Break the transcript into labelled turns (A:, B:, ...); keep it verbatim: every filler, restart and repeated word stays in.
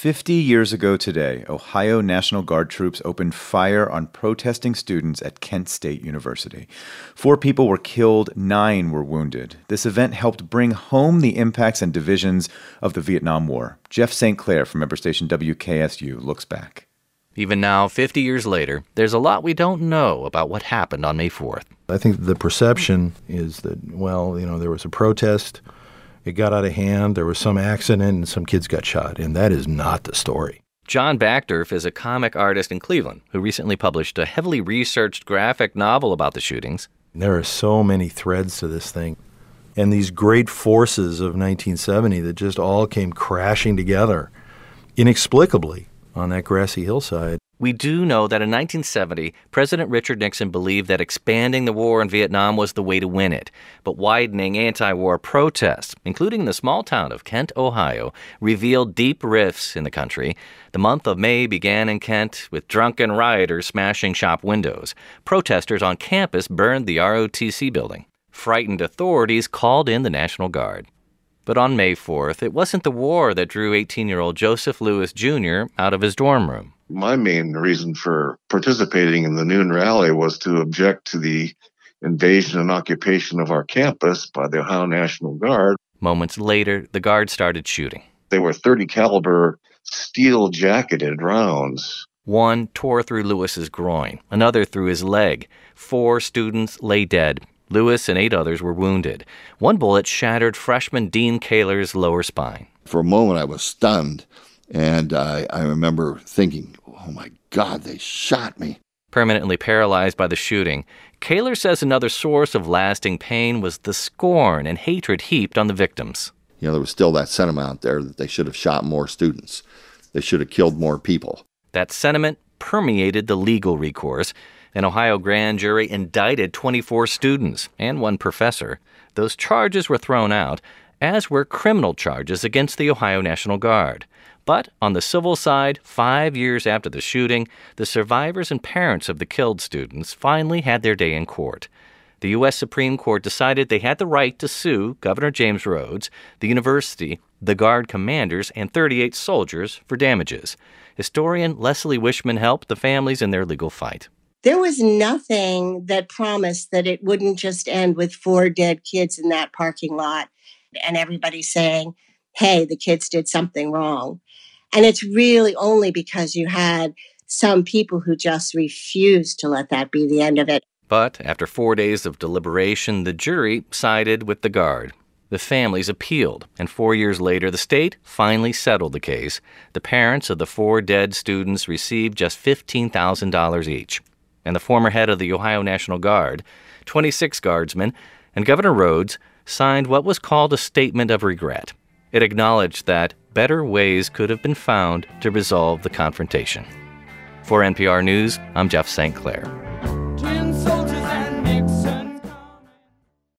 A: fifty years ago today, Ohio National Guard troops opened fire on protesting students at Kent State University. Four people were killed, nine were wounded. This event helped bring home the impacts and divisions of the Vietnam War. Jeff Saint Clair from member station W K S U looks back.
B: Even now, fifty years later, there's a lot we don't know about what happened on May fourth.
C: I think the perception is that, well, you know, there was a protest. It got out of hand, there was some accident, and some kids got shot, and that is not the story.
B: John Backdorf is a comic artist in Cleveland who recently published a heavily researched graphic novel about the shootings.
C: There are so many threads to this thing, and these great forces of nineteen seventy that just all came crashing together inexplicably on that grassy hillside.
B: We do know that in nineteen seventy, President Richard Nixon believed that expanding the war in Vietnam was the way to win it. But widening anti-war protests, including the small town of Kent, Ohio, revealed deep rifts in the country. The month of May began in Kent with drunken rioters smashing shop windows. Protesters on campus burned the R O T C building. Frightened authorities called in the National Guard. But on May fourth, it wasn't the war that drew eighteen-year-old Joseph Lewis Junior out of his dorm room.
D: My main reason for participating in the noon rally was to object to the invasion and occupation of our campus by the Ohio National Guard.
B: Moments later, the Guard started shooting.
D: They were thirty caliber steel-jacketed rounds.
B: One tore through Lewis's groin, another through his leg. Four students lay dead. Lewis and eight others were wounded. One bullet shattered freshman Dean Kaler's lower spine.
E: For a moment, I was stunned, and I, I remember thinking, oh, my God, they shot me.
B: Permanently paralyzed by the shooting, Kaler says another source of lasting pain was the scorn and hatred heaped on the victims.
E: You know, there was still that sentiment out there that they should have shot more students. They should have killed more people.
B: That sentiment permeated the legal recourse. An Ohio grand jury indicted twenty-four students and one professor. Those charges were thrown out, as were criminal charges against the Ohio National Guard. But on the civil side, five years after the shooting, the survivors and parents of the killed students finally had their day in court. The U S Supreme Court decided they had the right to sue Governor James Rhodes, the university, the Guard commanders, and thirty-eight soldiers for damages. Historian Leslie Wishman helped the families in their legal fight.
F: There was nothing that promised that it wouldn't just end with four dead kids in that parking lot and everybody saying, hey, the kids did something wrong. And it's really only because you had some people who just refused to let that be the end of it.
B: But after four days of deliberation, the jury sided with the Guard. The families appealed, and four years later, the state finally settled the case. The parents of the four dead students received just fifteen thousand dollars each. And the former head of the Ohio National Guard, twenty-six guardsmen, and Governor Rhodes signed what was called a statement of regret. It acknowledged that better ways could have been found to resolve the confrontation. For N P R News, I'm Jeff Saint Clair.